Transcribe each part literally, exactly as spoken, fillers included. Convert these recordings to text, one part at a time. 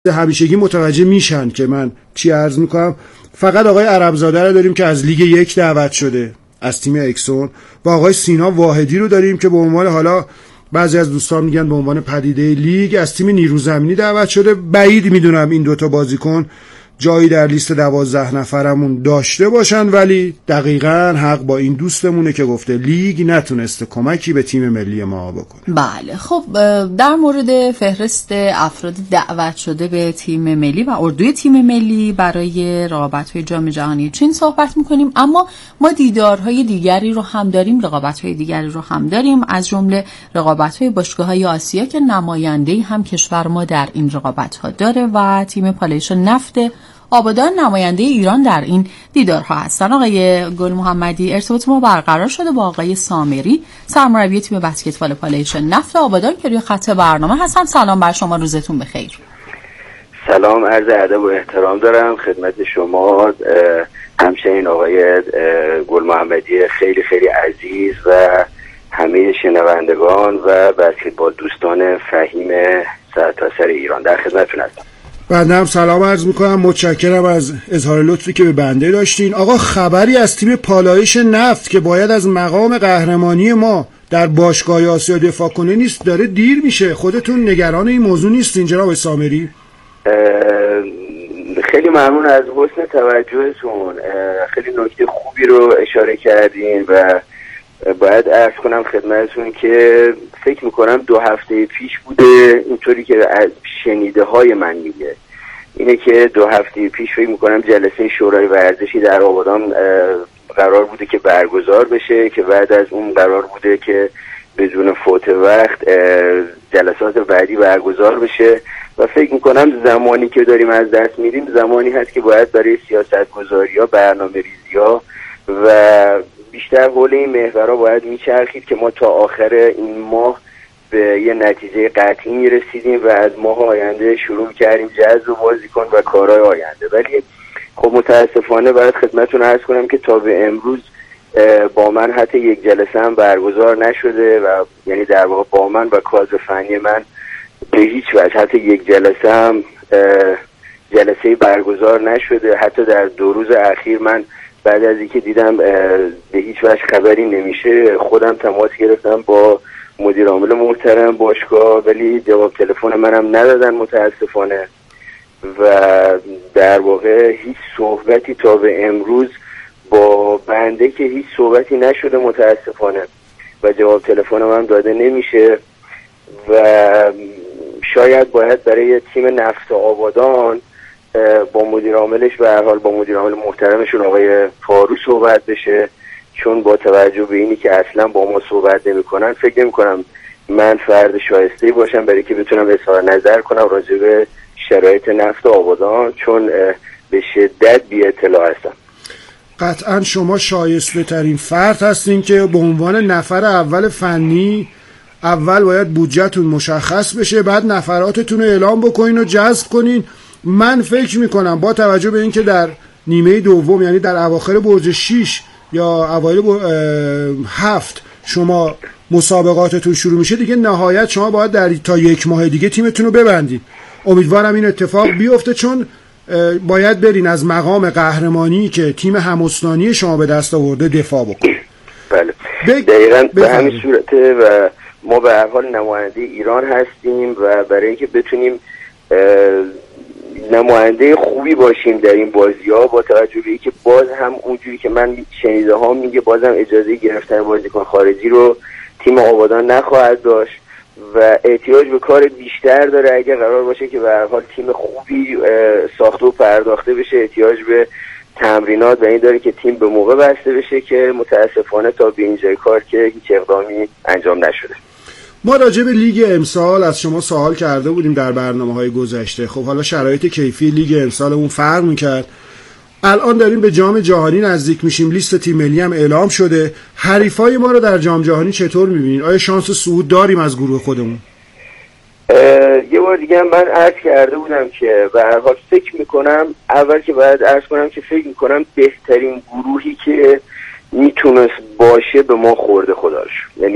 همیشگی متوجه میشن که من چی عرض میکنم. فقط آقای عربزاده رو داریم که از لیگ یک دعوت شده از تیم اکسون و آقای سینا واحدی رو داریم که به عنوان، حالا بعضی از دوستان میگن به عنوان پدیده لیگ، از تیم نیروزمینی دعوت شده. بعید میدونم این دوتا بازیکن جایی در لیست دوازده نفرمون داشته باشن، ولی دقیقاً حق با این دوستمونه که گفته لیگ نتونسته کمکی به تیم ملی ما بکنه. بله خب در مورد فهرست افراد دعوت شده به تیم ملی و اردوی تیم ملی برای رقابت‌های جام جهانی چین صحبت می‌کنیم، اما ما دیدارهای دیگری رو هم داریم، رقابت‌های دیگری رو هم داریم، از جمله رقابت‌های باشگاه‌های آسیا که نماینده‌ای هم کشور ما در این رقابت‌ها داره و تیم پالایش نفت آبادان نماینده ایران در این دیدارها هستن. آقای گل محمدی، ارتباط ما برقرار شده با آقای سامری، سرمربی تیم بسکتبال پالایش نفت آبادان که روی خط برنامه هستن. سلام بر شما، روزتون بخیر. سلام، عرض ادب و احترام دارم خدمت شما، همچنین آقای گل محمدی خیلی خیلی عزیز و همه شنوندگان و بسکتبال دوستان فهیم سرتاسر ایران. در خدمتتون هستم. بنده هم سلام عرض میکنم، متشکرم از اظهار لطفی که به بنده داشتین. آقا خبری از تیم پالایش نفت که باید از مقام قهرمانی ما در باشگاه آسیا دفاع کنه نیست، داره دیر میشه. خودتون نگران این موضوع نیستین جناب سامری؟ خیلی ممنون از حسن توجهتون، خیلی نکته خوبی رو اشاره کردین و باید عرض کنم خدمتتون که فکر میکنم دو هفته پیش بوده، اینطوری که از شنیده های من میگه اینه که دو هفته پیش فکر میکنم جلسه شورای ورزشی در آبادان قرار بوده که برگزار بشه، که بعد از اون قرار بوده که بدون فوت وقت جلسات بعدی برگزار بشه و فکر میکنم زمانی که داریم از دست میدیم زمانی هست که باید برای سیاست گذاری ها، برنامه ریزی ها و بیشتر حول این محورها باید میچرخید که ما تا آخر این ماه به یه نتیجه قطعی میرسیدیم و از ماه آینده شروع کردیم جذب بازیکن و کارهای آینده. ولی خب متاسفانه باید خدمتتون عرض کنم که تا به امروز با من حتی یک جلسه هم برگزار نشده و یعنی در واقع با من و کادر فنی من به هیچ وجه حتی یک جلسه هم جلسه برگزار نشده. حتی در دو روز اخیر من بعد از اینکه دیدم به هیچ وجه خبری نمیشه خودم تماس گرفتم با مدیر عامل محترم باشگاه، ولی جواب تلفن منم ندادن متاسفانه و در واقع هیچ صحبتی تا به امروز با بنده که هیچ صحبتی نشده متاسفانه و جواب تلفن من داده نمیشه و شاید باید برای تیم نفت آبادان با مدیر عاملش و هر حال با مدیر عامل محترمشون آقای فاروق صحبت بشه، چون با توجه به اینی که اصلا با ما صحبت نمی‌کنن فکر نمی‌کنم من فرد شایسته‌ای باشم برای که بتونم اظهار نظر کنم راجع به شرایط نفت آبادان، چون به شدت بی اطلاع هستم. قطعا شما شایسته ترین فرد هستین که به عنوان نفر اول فنی اول باید بودجه‌تون مشخص بشه، بعد نفراتتون رو اعلام بکنین و جذب کنین. من فکر میکنم با توجه به اینکه در نیمه دوم یعنی در اواخر برج شش یا اوایل هفت شما مسابقاتتون شروع میشه دیگه، نهایت شما باید در تا یک ماه دیگه تیمتون رو ببندین. امیدوارم این اتفاق بیفته، چون باید برین از مقام قهرمانی که تیم هم‌استانی شما به دست آورده دفاع بکنین. بله دقیقاً به همین صورته و ما به هر حال نماینده ایران هستیم و برای اینکه بتونیم نماینده خوبی باشیم در این بازی‌ها، با توجه به اینکه باز هم اونجوری که من شنیده ها میگه بازم اجازه گرفتن بازیکن خارجی رو تیم آبادان نخواهد داشت و احتیاج به کار بیشتر داره اگه قرار باشه که به هر حال تیم خوبی ساخته و پرداخته بشه. احتیاج به تمرینات و این داره که تیم به موقع بسته بشه که متاسفانه تا به اینجای کار که هیچ اقدامی انجام نشده. ما راجع به لیگ امسال از شما سوال کرده بودیم در برنامه‌های گذشته. خب حالا شرایط کیفی لیگ امسالمون فرق می‌کرد. الان داریم به جام جهانی نزدیک میشیم، لیست تیم ملی هم اعلام شده. حریفای ما رو در جام جهانی چطور می‌بینید؟ آیا شانس صعود داریم از گروه خودمون؟ یه بار دیگه من عرض کرده بودم که به هر حال فکر می‌کنم اول که باید عرض کنم که فکر می‌کنم بهترین گروهی که میتونست باشه به ما خورده خداش، یعنی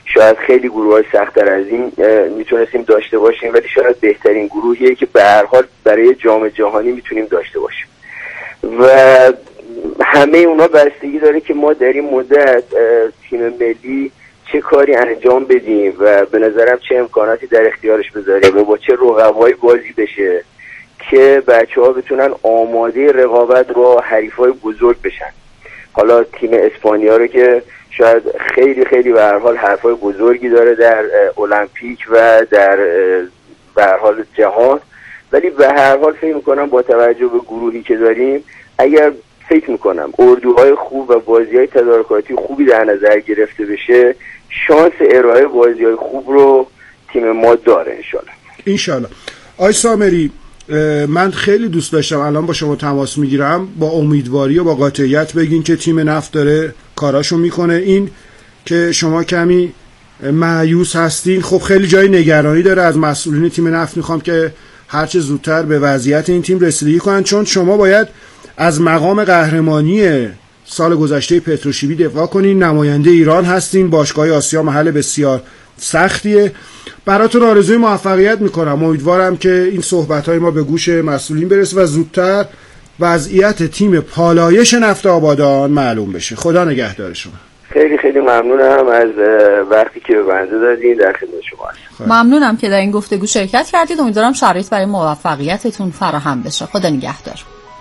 شاید خیلی گروه‌های سخت‌تر از این میتونستیم داشته باشیم، ولی شاید بهترین گروهیه که به هر حال برای جام جهانی میتونیم داشته باشیم و همه اونا بستگی داره که ما در این مدت تیم ملی چه کاری انجام بدیم و به نظرم چه امکاناتی در اختیارش بذاریم و با چه رقبایی بازی بشه که بچه‌ها بتونن آماده رقابت با حریفای بزرگ بشن. حالا تیم اسپانیا رو که شاید خیلی خیلی به هر حال حرفای بزرگی داره در المپیک و در به هر حال جهان، ولی به هر حال فکر می‌کنم با توجه به گروهی که داریم اگر فکر می‌کنم اردوهای خوب و بازی‌های تدارکاتی خوبی در نظر گرفته بشه، شانس ارائه بازی‌های خوب رو تیم ما داره انشالله. انشالله. آی سامری، من خیلی دوست داشتم الان با شما تماس میگیرم با امیدواری و با قاطعیت بگین که تیم نفت داره کاراشو میکنه. این که شما کمی مایوس هستین خب خیلی جای نگرانی داره. از مسئولین تیم نفت میخوام که هرچه زودتر به وضعیت این تیم رسیدگی کنن، چون شما باید از مقام قهرمانی سال گذشته پتروشیمی دفاع کنین. نماینده ایران هستین، باشگاه آسیا محل بسیار سختیه. براتون آرزوی موفقیت میکنم. امیدوارم که این صحبت‌های ما به گوش مسئولین برسه و زودتر وضعیت تیم پالایش نفت آبادان معلوم بشه. خدا نگهدار شما. خیلی خیلی ممنونم از وقتی که به بنده دادین. در خدمت شما هستم. ممنونم که در این گفتگو شرکت کردید. امیدوارم شرایط برای موفقیتتون فراهم بشه. خدا نگهدار.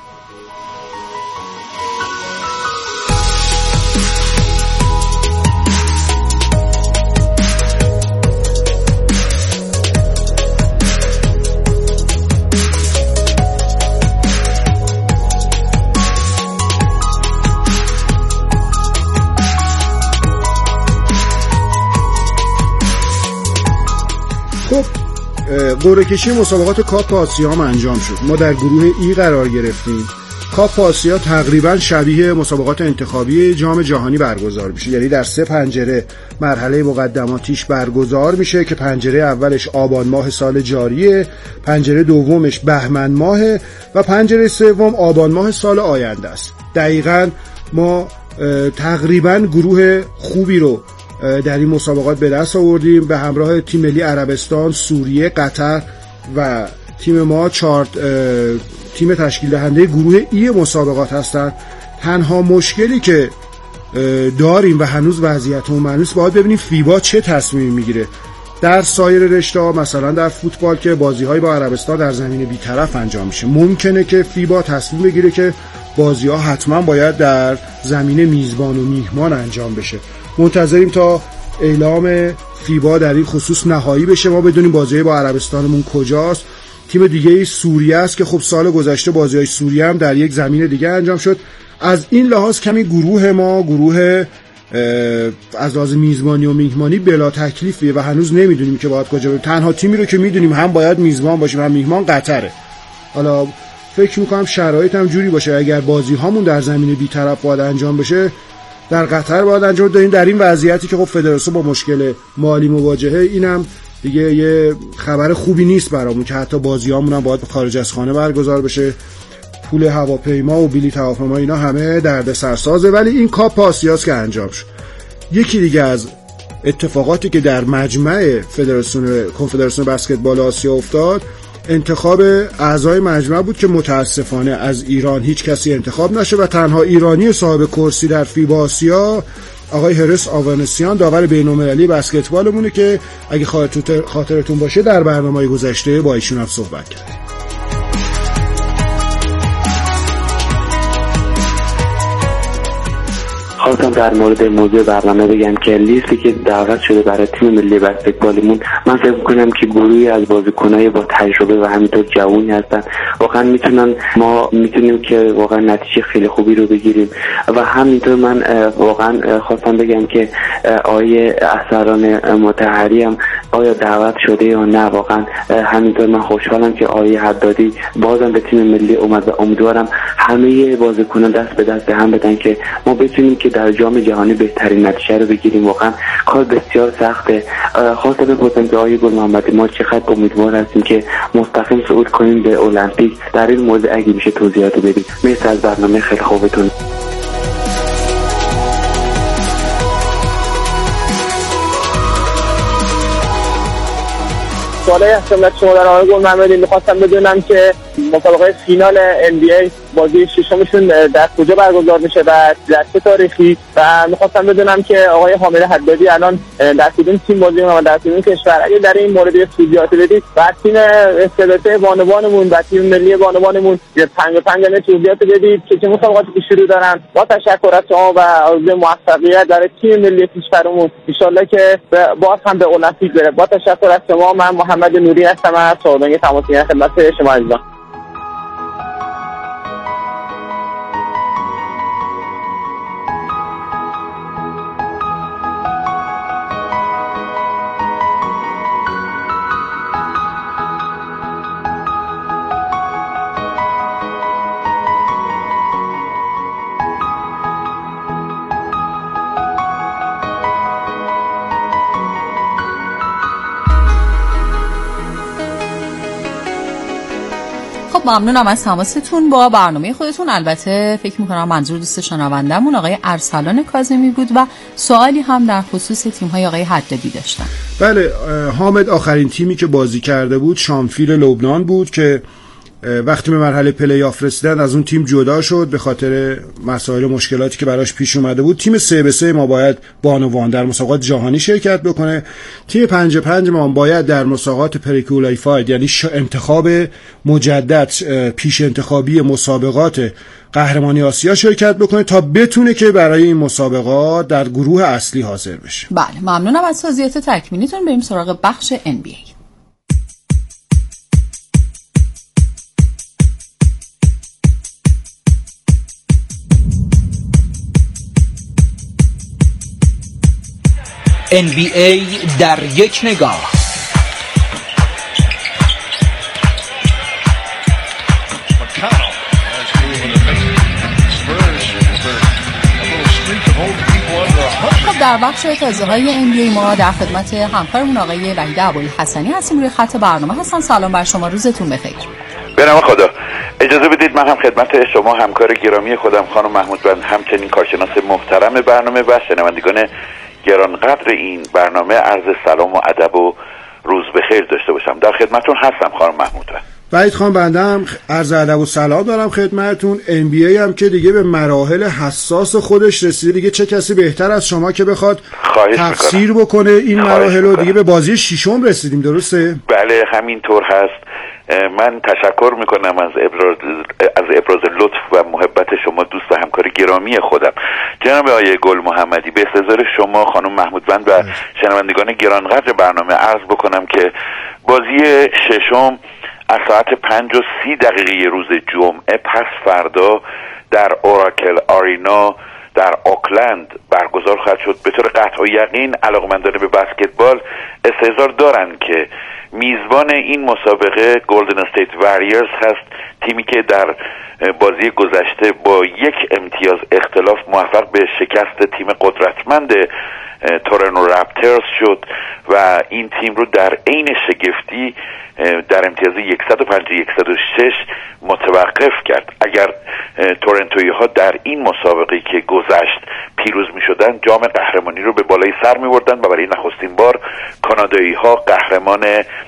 قرعه کشی مسابقات کاپ آسیا هم انجام شد. ما در گروه ای قرار گرفتیم. کاپ آسیا تقریبا شبیه مسابقات انتخابی جام جهانی برگزار میشه، یعنی در سه پنجره مرحله مقدماتیش برگزار میشه که پنجره اولش آبان ماه سال جاریه، پنجره دومش بهمن ماه و پنجره سوم آبان ماه سال آینده است. دقیقاً ما تقریبا گروه خوبی رو در این مسابقات به دست آوردیم به همراه تیم ملی عربستان، سوریه، قطر و تیم ما چهار تیم تشکیل دهنده گروه ای مسابقات هستند. تنها مشکلی که داریم و هنوز وضعیتمون معلوم نیست، باید ببینیم فیبا چه تصمیمی میگیره. در سایر رشته‌ها مثلا در فوتبال که بازی‌های با عربستان در زمین بی‌طرف انجام میشه، ممکنه که فیبا تصمیم بگیره که بازی‌ها حتما باید در زمین میزبان و میهمان انجام بشه. منتظریم تا اعلام فیبا در این خصوص نهایی بشه، ما بدونیم بازی با عربستانمون کجاست. تیم دیگه سوریه است که خب سال گذشته بازی‌های سوریه هم در یک زمین دیگه انجام شد. از این لحاظ کمی گروه ما گروه از لحاظ میزبانی و میهمانی بلا تکلیفیه و هنوز نمیدونیم که باید کجا بریم. تنها تیمی رو که میدونیم هم باید میزبان باشیم هم میهمان قطره. حالا فکر میکنم شرایط هم جوری باشه اگر بازی هامون در زمین بی‌طرف باید انجام بشه در قطر باید انجام بدیم. در این وضعیتی که خب فدراسیون با مشکل مالی مواجهه، اینم دیگه یه خبر خوبی نیست برامون که حتی بازیامون هم باید خارج از خانه برگزار بشه. پول هواپیما و بلیط هواپیما اینا همه درد سرسازه، ولی این کاپ آسیاست که انجام شد. یکی دیگه از اتفاقاتی که در مجمع فدراسیون کنفدراسیون بسکتبال آسیا افتاد انتخاب اعضای مجمع بود که متاسفانه از ایران هیچ کسی انتخاب نشه و تنها ایرانی صاحب کرسی در فیبا آسیا آقای هرس آوانسیان داور بین‌المللی بسکتبالمونه که اگه خاطرتون باشه در برنامه گذشته با ایشون هم صحبت کردیم. خواستم در مورد موضوع برنامه بگم که لیستی که دعوت شده برای تیم ملی بسکتبالمون، من فکر می‌کنم که گروهی از بازیکن‌های با تجربه و همینطور جوانی هستن، واقعا میتونن ما میتونیم که واقعا نتیجه خیلی خوبی رو بگیریم. و همینطور من واقعا خواستم بگم که آیه اثران مطهری هم آیا دعوت شده یا نه. واقعا همینطور من خوشحالم که آیه حدادی بازم به تیم ملی اومد و امیدوارم همه بازیکنان دست به دست هم بدن که ما بتونیم که در جام جهانی بهترین نتیجه رو بگیریم. واقعا کار بسیار سخته. خاطر بپرسم که آقای گل محمدی ما چقدر امیدوار هستیم که مستقیم صعود کنیم به المپیک. در این مورد اگه میشه توضیحات بدید. مرسی از برنامه خیلی خوبتون. سوالی هستم از شما در آقای گل محمدی. میخواستم بدونم که مسابقه فینال ان بی ای بازی ششمشون در کجا برگزار میشه و در چه تاریخی، و میخواستم بدونم که آقای حامد حدادی الان در کدوم تیم بازی میکنه و در کدوم کشور. اگه در این مورد توضیحات بدید و تیم استعدادی بانوانمون و تیم ملی بانوانمون یه پنج پنج نه توضیحات بدید که چه مسابقاتی شروع دارن. با تشکر از شما و آرزوی موفقیت در تیم ملی کشورمون، ان شاءالله که باز هم به المپیک بره. با تشکر از شما. من محمد نوری هستم از سازمان تماسیه خدمت شما عزیزان. ممنونم از تماستون با برنامه خودتون. البته فکر میکنم منظور دوست شنوندمون آقای ارسلان کاظمی بود و سوالی هم در خصوص تیم‌های آقای حدادی داشتن. بله حامد، آخرین تیمی که بازی کرده بود شامفیل لبنان بود که وقتی به مرحله پلی آف رسیدن از اون تیم جدا شد به خاطر مسائل مشکلاتی که براش پیش اومده بود. تیم سه به سه ما باید بانوان در مسابقات جهانی شرکت بکنه. تیم پنج پنج ما باید در مسابقات پریکولیفاید یعنی انتخاب مجدد پیش انتخابی مسابقات قهرمانی آسیا شرکت بکنه تا بتونه که برای این مسابقات در گروه اصلی حاضر بشه. بله ممنونم از توضیحات تکمیلیتون. بریم سراغ بخش ان بی ای. ان بی ای در یک نگاه. خب در بخش تازه‌های ان بی ای ما در خدمت همکارمون آقای وحید ابوالحسنی هستیم. روی خط برنامه هستن. سلام بر شما، روزتون بخیر. به نام خدا. اجازه بدید من هم خدمت شما همکار گرامی خودم خانم محمود بند، همچنین کارشناس محترم برنامه و شنوندگان گرانقدر این برنامه عرض سلام و ادب و روز بخیر داشته باشم. در خدمتتون هستم خانم محمود. وحید خان بنده هم عرض ادب و سلام دارم خدمتتون. ان بی ای هم که دیگه به مراحل حساس خودش رسیده، دیگه چه کسی بهتر از شما که بخواد تفسیر بکنه این مراحل رو. دیگه به بازی ششم رسیدیم، درسته؟ بله همینطور هست. من تشکر میکنم از ابراز از ابراز لطف و محبت شما دوست و همکار گرامی خودم جناب آقای گل محمدی. به استحضار شما خانم محمود بند و شنوندگان گرانقدر برنامه عرض بکنم که بازی ششم از ساعت پنج و سی دقیقه روز جمعه پس فردا در اوراکل آرینا در اوکلند برگزار خواهد شد. به طور قطع و یقین علاقمندان به بسکتبال استحضار دارن که میزبان این مسابقه گلدن استیت واریورز هست، تیمی که در بازی گذشته با یک امتیاز اختلاف موفق به شکست تیم قدرتمند تورنتو رپترز شد و این تیم رو در عین شگفتی در امتیاز صد و پنج صد و شش متوقف کرد. اگر تورنتویی ها در این مسابقه که گذشت پیروز می شدن، جام قهرمانی رو به بالای سر می بردن و برای نخستین بار کانادایی ها قهرمان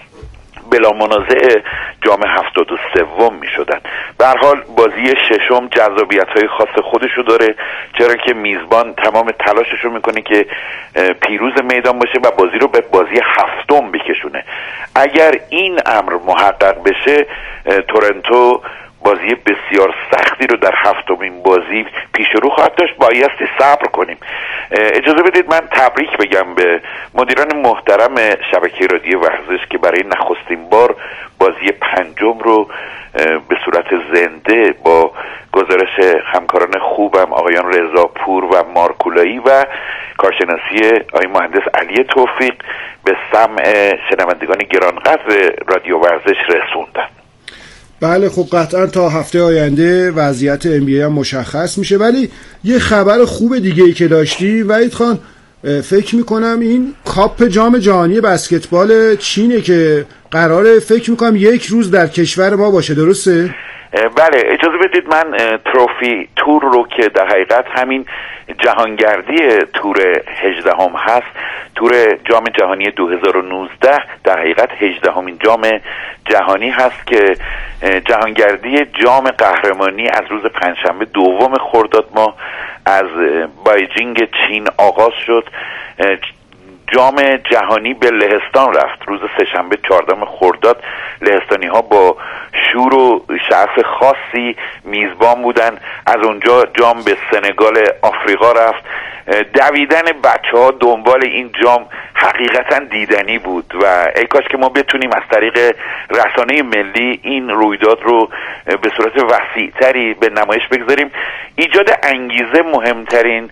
بلا منازع جام هفتاد و سوم می شدن. به هر حال بازی ششم جذابیت های خاص خودشو داره، چرا که میزبان تمام تلاششو میکنه که پیروز میدان باشه و بازی رو به بازی هفتم بکشونه. اگر این امر محقق بشه، تورنتو بازی بسیار سختی رو در هفتمین بازی پیش رو خواهد داشت. بایستی صبر کنیم. اجازه بدید من تبریک بگم به مدیران محترم شبکه رادیو ورزش که برای نخستین بار بازی پنجم رو به صورت زنده با گزارش همکاران خوبم آقایان رضا پور و مارکولایی و کارشناسی آقای مهندس علی توفیق به سمع شنوندگان گرانقدر رادیو ورزش رسوندن. بله خب قطعا تا هفته آینده وضعیت ام بی ای هم مشخص میشه، ولی یه خبر خوب دیگه ای که داشتی وحید خان، فکر میکنم این کاپ جام جهانی بسکتبال چینه که قراره فکر میکنم یک روز در کشور ما باشه، درسته؟ بله اجازه بدید من تروفی تور رو که در حقیقت همین جهانگردی تور هجدهم هست. تور جام جهانی دو هزار و نوزده در حقیقت هجدهمین جام جهانی هست که جهانگردی جام قهرمانی از روز پنجشنبه دوم خرداد ماه از بایجینگ چین آغاز شد. جام جهانی به لهستان رفت روز سه‌شنبه چهاردهم خرداد. لهستانی ها با شور و شعف خاصی میزبان بودن. از اونجا جام به سنگال آفریقا رفت. دویدن بچه ها دنبال این جام حقیقتا دیدنی بود و ای کاش که ما بتونیم از طریق رسانه ملی این رویداد رو به صورت وسیع‌تری به نمایش بگذاریم. ایجاد انگیزه مهمترین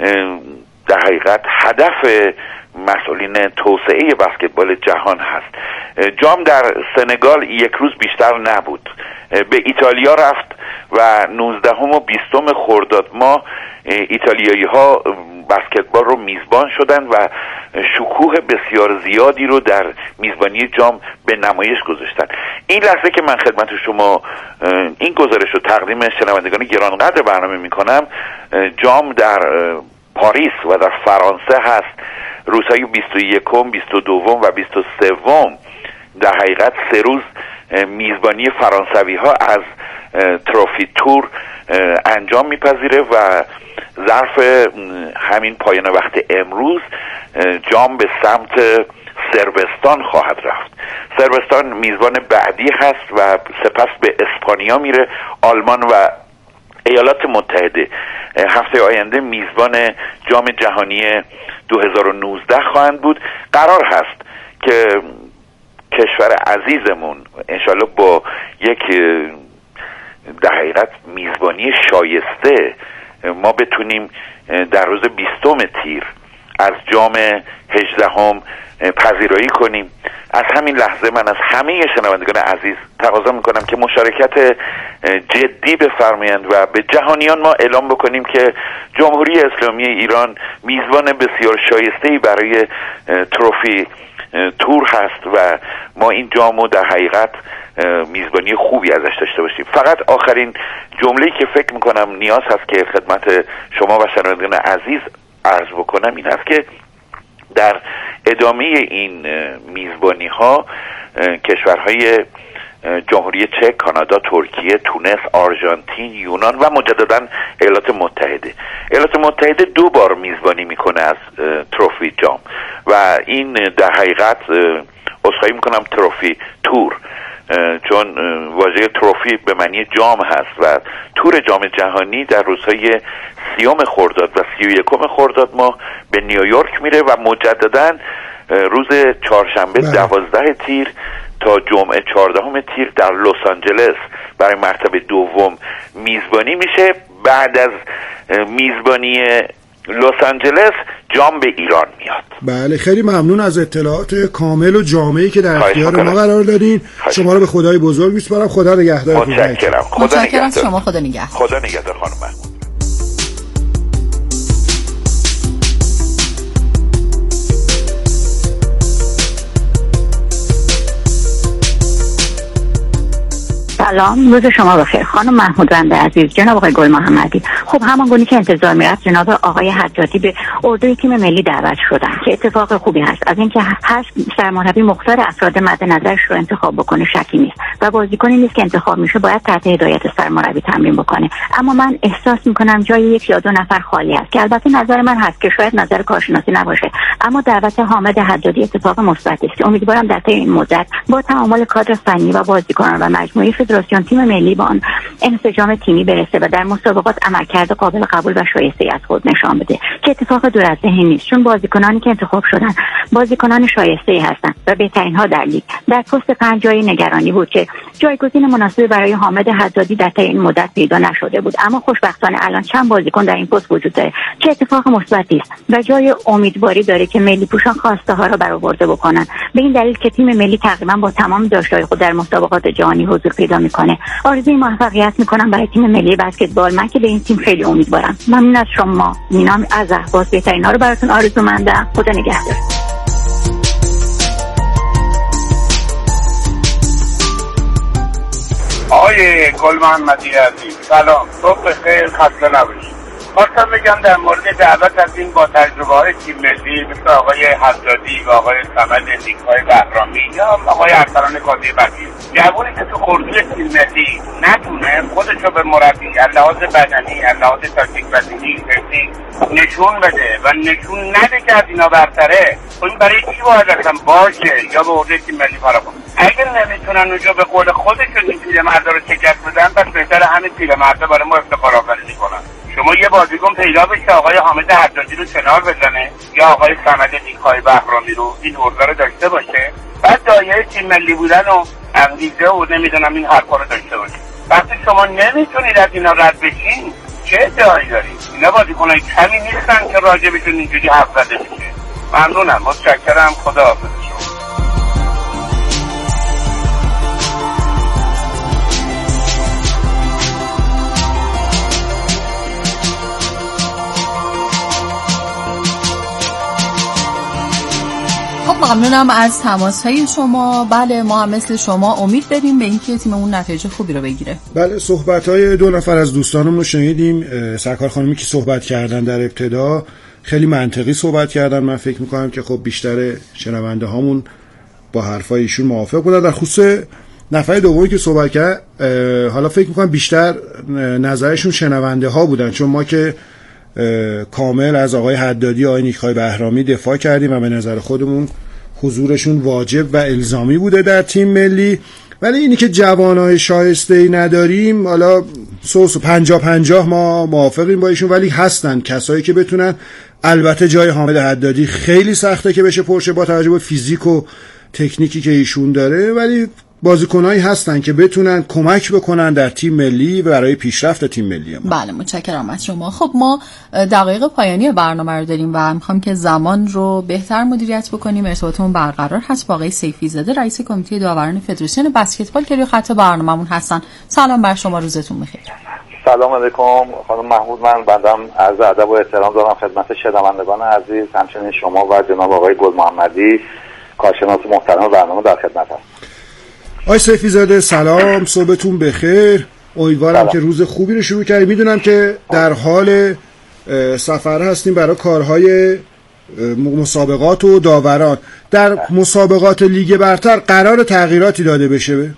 در حقیقت هدف مسئولین توسعه بسکتبال جهان هست. جام در سنگال یک روز بیشتر نبود، به ایتالیا رفت و نوزدهم و بیستم خرداد ماه ایتالیایی ها بسکتبال رو میزبان شدن و شکوه بسیار زیادی رو در میزبانی جام به نمایش گذاشتن. این لحظه که من خدمت شما این گزارش رو تقدیم شنوندگان گرانقدر برنامه میکنم، جام در پاریس و در فرانسه هست. روزهای بیست و یکم، بیست و دوم و بیست و سوم در حقیقت سه روز میزبانی فرانسوی ها از تروفی تور انجام میپذیره و ظرف همین پایان وقت امروز جام به سمت صربستان خواهد رفت. صربستان میزبان بعدی هست و سپس به اسپانیا میره. آلمان و ایالات متحده هفته آینده میزبان جام جهانی دو هزار و نوزده خواهند بود. قرار هست که کشور عزیزمون انشالله با یک در حقیقت میزبانی شایسته ما بتونیم در روز بیستم تیر از جام هجدهم پذیرایی کنیم. از همین لحظه من از همه شنوندگان عزیز تقاضا میکنم که مشارکت جدی بفرمایند و به جهانیان ما اعلام بکنیم که جمهوری اسلامی ایران میزبان بسیار شایسته‌ای برای تروفی تور هست و ما این جامو در حقیقت میزبانی خوبی ازش داشته باشیم. فقط آخرین جمله‌ای که فکر میکنم نیاز هست که خدمت شما و شنوندگان عزیز عرض بکنم این هست که در ادامه این میزبانی ها کشورهای جمهوری چک، کانادا، ترکیه، تونس، آرژانتین، یونان و مجددا ایالات متحده ایالات متحده دو بار میزبانی میکنه از تروفی جام و این در حقیقت عذرخواهی میکنم تروفی تور، چون واژه تروفی به معنی جام هست و تور جام جهانی در روزهای سیوم خرداد و سی و یکم خرداد ماه به نیویورک میره و مجددا روز چهارشنبه دوازده تیر تا جمعه چهاردهم تیر در لس آنجلس برای مرتبه دوم میزبانی میشه. بعد از میزبانی لس آنجلس جام به ایران میاد. بله، خیلی ممنون از اطلاعات کامل و جامعی که در اختیار ما قرار دادین. شما رو به خدای بزرگ میسپارم. خدا نگهدار. متشکرم. خدا نگهدار. شما خدا نگهدار. خدا نگهدار خانم محمود. سلام، روز شما بخیر خانم محمود بنده عزیز، جناب آقای گل محمدی. خب همان گونه که انتظار میرفت جناب آقای حجاتی به اردوی تیم ملی دعوت شدن که اتفاق خوبی هست. از اینکه هشت سرمربی مختار افراد مد نظرش رو انتخاب بکنه شکی نیست و بازیکنی نیست که انتخاب میشه باید تحت هدایت سرمربی تمرین بکنه. اما من احساس میکنم جای یک یا دو نفر خالی است که البته نظر من هست که شاید نظر کارشناسی نباشه، اما دعوت حامد حجاتی اتفاق مثبتی است. امیدوارم در طی این مدت با تعامل کادر فنی و بازیکنان و مجموعه فدراسیون تیم ملی با آن انسجام تیمی برسه و در مسابقات عملکرد قابل قبول و شایسته از خود نشان بده که اتفاق دور از ذهن نیست، چون بازیکنانی که انتخاب شدن بازیکنان شایسته هستند و بهترین ها در لیگ. در پست پنج جای نگرانی بود که جایگزین مناسبی برای حامد حجاتی در طی این مدت پیدا نشده بود، اما خوشبختانه الان چند بازیکن در این پست وجود داره که اتفاق مثبتی است و جای امیدواری داره که ملی پوشان خواسته ها را برآورده بکنن، به این دلیل که تیم ملی تقریبا با تمام داشته‌های خود در مسابقات جهانی حضور پیدا میکنه. آرزوی موفقیت میکنم برای تیم ملی بسکتبال. من که به این تیم خیلی امیدوارم. ممنون از شما. مینام از اهواز بهترینا رو براتون آرزومندم. خدا نگهدار. آقای گل محمدی عزیز، سلام، صبح بخیر، خسته نباشید. خواستم بگم در مورد دعوت از این با تجربه های تیم ملی مثل آقای حدادی و آقای صمد نیک‌های بهرامی یا آقای ارسلان قاضی بقیه، جوانی که تو اردوی تیم ملی نتونه خودشو به مربی لحاظ بدنی لحاظ تاکتیک و تکنیکی نشون بده و نشون نده که از اینا برتره، این برای چی باید اصلا باشه یا به اردوی تیم ملی فراخون؟ اگر نمیتونن اونجا به قول خودشون این پیرمردا رو شکست بدن، پس بهتر همین پیرمردا برای ما افتخار آفرینی کنن. شما یه بازیکن پیدا بشه آقای حامد حدادی رو کنار بزنه یا آقای صمد نیک‌های بهرامی رو، این حوزه رو داشته باشه، بعد دایره تیم ملی بودن و انگیزه و نمیدونم این حرفا رو داشته باشه. وقتی شما نمیتونید از اینا رد بشین، چه ادعایی دارید؟ اینا بازیکنای کمی نیستن که راجبشون اینجوری حرف زده بشه. ممنونم، متشکرم، خداحافظ شما. ممنونم از تماس های شما. بله، ما هم مثل شما امید داریم به اینکه تیممون نتیجه خوبی رو بگیره. بله، صحبت های دو نفر از دوستانمون رو شنیدیم. سرکار خانمی که صحبت کردن در ابتدا خیلی منطقی صحبت کردن. من فکر میکنم که خب بیشتر شنونده هامون با حرفای ایشون موافق بودن. در خصوص نفر دومی که صحبت کرد، حالا فکر میکنم بیشتر نظرشون شنونده ها بودن، چون ما که کامل از آقای حدادی و آقای نیک‌های بهرامی دفاع کردیم و به نظر خودمون حضورشون واجب و الزامی بوده در تیم ملی. ولی اینی که جوانای شایسته‌ای نداریم، حالا سوس و پنجاه پنجاه ما موافقیم با ایشون، ولی هستن کسایی که بتونن. البته جای حامد حدادی خیلی سخته که بشه پرشه با توجه به فیزیک و تکنیکی که ایشون داره، ولی بازیکنایی هستن که بتونن کمک بکنن در تیم ملی و برای پیشرفت تیم ملی ما. بله، متشکرم از شما. خب ما دقایق پایانی برنامه رو داریم و میخوام که زمان رو بهتر مدیریت بکنیم. ارتباطمون برقرار هست با آقای سیفی زاده، رئیس کمیته داوران فدراسیون بسکتبال که روی خط برنامه‌مون هستن. سلام بر شما، روزتون بخیر. سلام علیکم خانم محمود. من بندم عرض ادب و احترام دارم خدمت شنوندگان عزیز، همچنین شما و جناب آقای گل محمدی کارشناس محترم برنامه در خدمت هستم. آقای سیفی زاده سلام، صبحتون بخیر. امیدوارم که روز خوبی رو شروع کردید. میدونم که در حال سفر هستیم برای کارهای مسابقات و داوران. در مسابقات لیگ برتر قرار تغییراتی داده بشه؟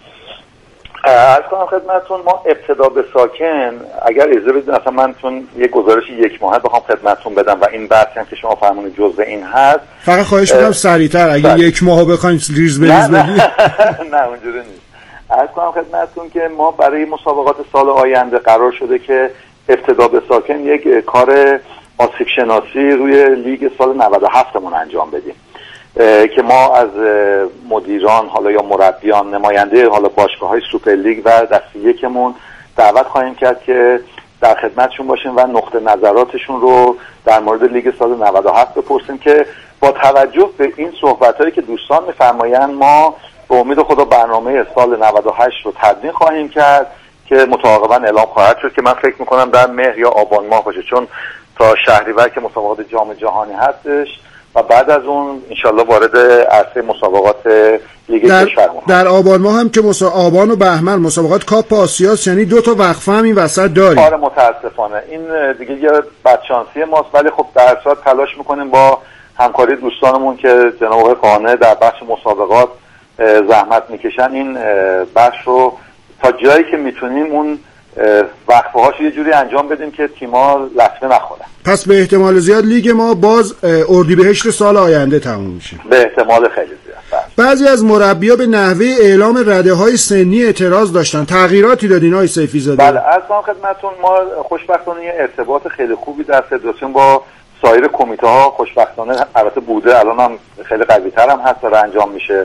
عرض کنم خدمتتون، ما ابتدا به ساکن اگر اجازه بدید اصلا من چون یه گزارش یک ماهه بخوام خدمتتون بدم و این بحثی هم که شما فرمودید جزء این هست، فقط خواهش می‌کنم سریعتر اگه بله. یک ماه بخواید ریز بریز بگید. نه اونجوری نیست. عرض کنم خدمتتون که ما برای مسابقات سال آینده قرار شده که ابتدا به ساکن یک کار آسیب شناسی روی لیگ سال نود و هفت مون انجام بدیم که ما از مدیران حالا یا مربیان نماینده حالا باشگاه‌های سوپر لیگ و دسته یکمون دعوت خواهیم کرد که در خدمتشون باشیم و نقطه نظراتشون رو در مورد لیگ سال نود و هفت بپرسیم که با توجه به این صحبت‌هایی که دوستان می‌فرمایند ما به امید خدا برنامه سال نود و هشت رو تدوین خواهیم کرد که متعاقباً اعلام خواهد شد که من فکر می‌کنم در مهر یا آبان ماه باشه، چون تا شهریور که مسابقات جام جهانی هستش و بعد از اون انشالله وارد عرصه مسابقات لیگ کشور می‌شیم. در آبان ماه هم که مسا... آبان و بهمن مسابقات کاپ آسیاست، یعنی دو تا وقفه هم این وسط داریم. آره متاسفانه این دیگه یه بدشانسی ماست، ولی خب در صورت تلاش می‌کنیم با همکاری دوستانمون که جناب آقای قانع در بخش مسابقات زحمت می‌کشن این بخش رو تا جایی که میتونیم اون وقفه هاش یه جوری انجام بدیم که تیم‌ها لطمه نخورن. پس به احتمال زیاد لیگ ما باز اردیبهشت سال آینده تموم میشه. به احتمال خیلی زیاد. بعضی از مربی‌ها به نحوه اعلام رده‌های سنی اعتراض داشتن. تغییراتی دادین آقای سیفی زاده؟ بله، از ما خدمتتون ما خوشبختانه یه ارتباط خیلی خوبی در فدراسیون با سایر کمیته‌ها خوشبختانه البته بوده، الان هم خیلی قوی‌تر هم هست داره انجام میشه.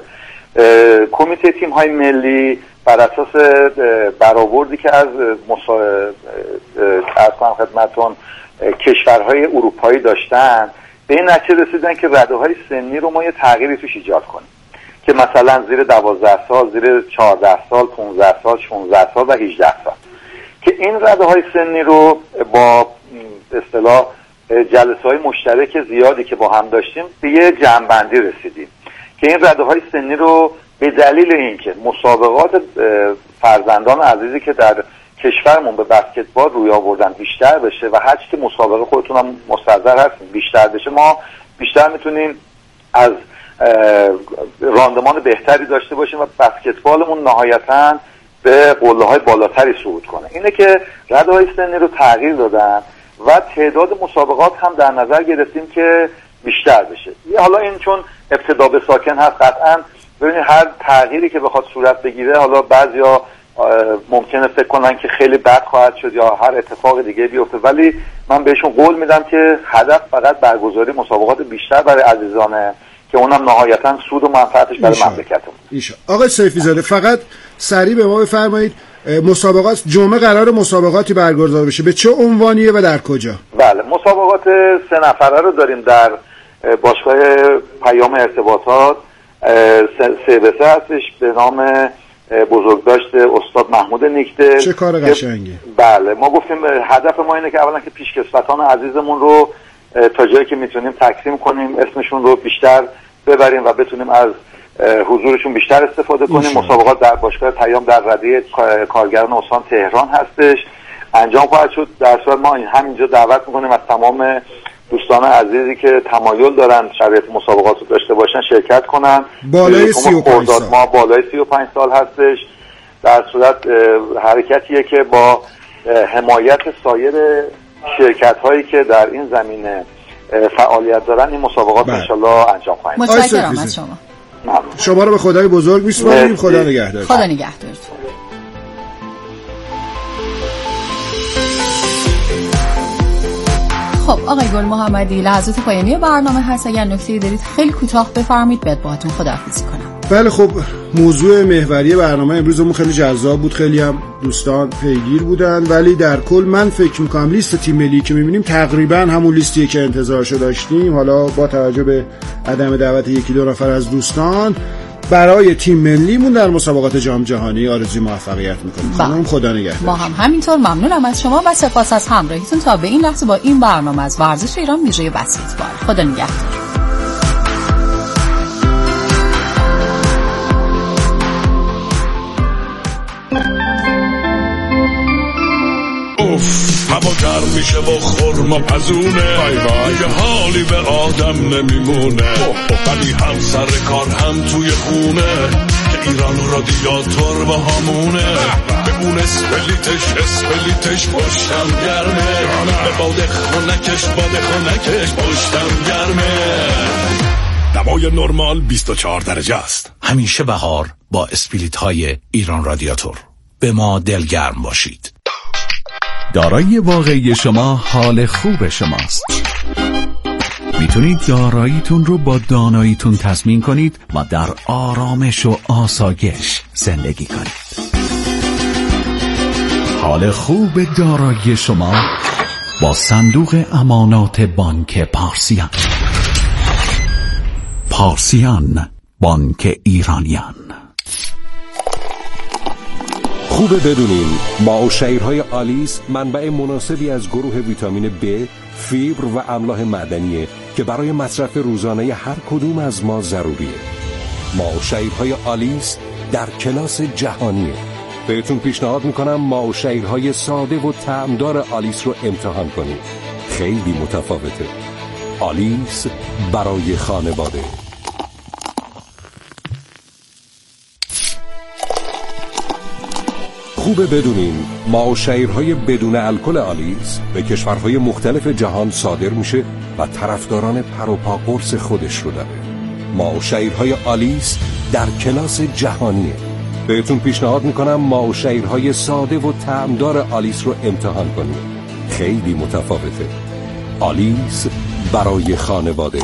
کمیته تیم‌های ملی بر اساس برآوردی که از مسا... از خدمتتون کشورهای اروپایی داشتن به این نتیجه رسیدن که رده‌های سنی رو ما یه تغییری توش ایجاد کنیم که مثلا زیر دوازده سال، زیر چهارده سال، پانزده سال، شانزده سال و هجده سال که این رده‌های سنی رو با اصطلاح جلسه‌های مشترک زیادی که با هم داشتیم به یه جمع‌بندی رسیدیم که این رده‌های سنی رو به دلیل اینکه مسابقات فرزندان عزیزی که در کشورمون به بسکتبال روی آوردن بیشتر بشه و هرچی که مسابقه خودتون هم مستحضر هستین بیشتر بشه، ما بیشتر میتونیم از راندمان بهتری داشته باشیم و بسکتبالمون نهایتاً به قله‌های بالاتری صعود کنه. اینه که رده‌های سنی رو تغییر دادن و تعداد مسابقات هم در نظر گرفتیم که بیشتر بشه. حالا این چون ابتدا به ساکن هست، قطعاً ببینید هر تغییری که بخواد صورت بگیره، حالا بعضیا ممکنه فکر کنن که خیلی بد خواهد شد یا هر اتفاق دیگه بیفته، ولی من بهشون قول میدم که هدف فقط برگزاری مسابقات بیشتر برای عزیزانه که اونم نهایتاً سود و منفعتش برای مملکتمون. ایشا. آقای سیفی زاده فقط سریع به ما بفرمایید مسابقات جمعه قرار مسابقاتی برگزار بشه، به چه عنوانیه و در کجا؟ بله، مسابقات سه نفره رو داریم در باشگاه پیام ارتباطات، سه به سه هستش به نام بزرگداشت استاد محمود نیکته. چه کار قشنگی. بله، ما گفتیم هدف ما اینه که اولا که پیشکسوتان عزیزمون رو تا جایی که میتونیم تکریم کنیم، اسمشون رو بیشتر ببریم و بتونیم از حضورشون بیشتر استفاده کنیم. مسابقات در باشگاه پیام در رده کارگران استان تهران هستش، انجام خواهد شد. در صورت ما همینجا دعوت میکنیم از تمام دوستان عزیزی که تمایل دارن شرایط مسابقات رو داشته باشن شرکت کنن. بالای سی و پنج سال ما بالای سی و پنج سال هستش. در صورت حرکتیه که با حمایت سایر شرکت هایی که در این زمینه فعالیت دارن این مسابقات انشالله انجام خواهیم. متشکرم از شما. ممنون. شما رو به خدای بزرگ میسپاریم. خدا نگهدار. خدا نگهدارتون. خب آقای گل محمدی، لحظات پایانی برنامه هست، اگر نکته‌ای دارید خیلی کوتاه بفرمایید بعد باهاتون خداحافظی کنم. بله، خب موضوع محوری برنامه امروزمون خیلی جذاب بود، خیلی هم دوستان پیگیر بودن، ولی در کل من فکر میکنم لیست تیم ملی که میبینیم تقریبا همون لیستیه که انتظارشو داشتیم. حالا با توجه به عدم دعوت یکی دو نفر از دوستان، برای تیم ملیمون در مسابقات جام جهانی آرزوی موفقیت میکنیم. خانم خدا نگهدار. ما هم همینطور ممنونم از شما و سپاس از همراهیتون تا به این لحظه با این برنامه از ورزش ایران ویژه بسکتبال. خدا نگهدار. هوا گرم میشه با خورما پزونه، دیگه حالی به آدم نمیمونه، ولی هم سر کار هم توی خونه که ایران رادیاتور با همونه، به اون اسپلیتش اسپلیتش پشتم گرمه، به باد خونکش باد خونکش پشتم گرمه. دمای نرمال بیست و چهار درجه است. همیشه بهار با اسپلیت های ایران رادیاتور. به ما دلگرم باشید. دارایی واقعی شما حال خوب شماست. میتونید داراییتون رو با داناییتون تضمین کنید و در آرامش و آسایش زندگی کنید. حال خوب دارایی شما با صندوق امانات بانک پارسیان. پارسیان، بانک ایرانیان. خوبه بدونین ماوشیرهای آلیس منبع مناسبی از گروه ویتامین B، فیبر و املاح معدنیه که برای مصرف روزانه هر کدوم از ما ضروریه. ماوشیرهای آلیس در کلاس جهانیه. بهتون پیشنهاد میکنم ماوشیرهای ساده و طعمدار آلیس رو امتحان کنید. خیلی متفاوته. آلیس برای خانواده. خوبه بدونین ماوشیرهای بدون الکل آلیس به کشورهای مختلف جهان صادر میشه و طرفداران پر و پا قرص خودش رو داره. ماوشیرهای آلیس در کلاس جهانیه. بهتون پیشنهاد میکنم ماوشیرهای ساده و طعمدار آلیس رو امتحان کنید. خیلی متفاوته. آلیس برای خانواده.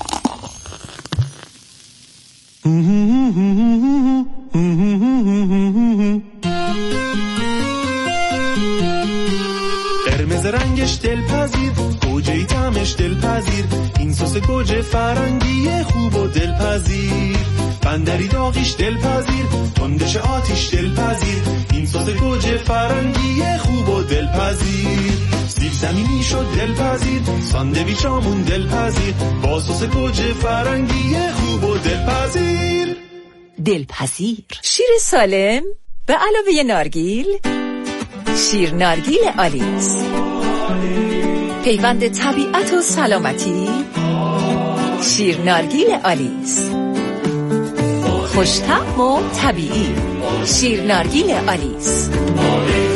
قرمز رنگش دلپذیر، گوجه‌ای طعمش دلپذیر، این سس گوجه فرنگی خوب و دلپذیر، بندری داغیش دلپذیر، تندش آتیش دلپذیر، این سس گوجه فرنگی خوب و دلپذیر، سیب زمینی شد دلپذیر، ساندویچامون دلپذیر، با سس گوجه فرنگی خوب و دلپذیر. دلپذیر شیر سالم به علاوه نارگیل، شیر نارگیل آلیس، پیوند طبیعت و سلامتی. شیر نارگیل آلیس، خوش‌طعم و طبیعی. شیر نارگیل آلیس.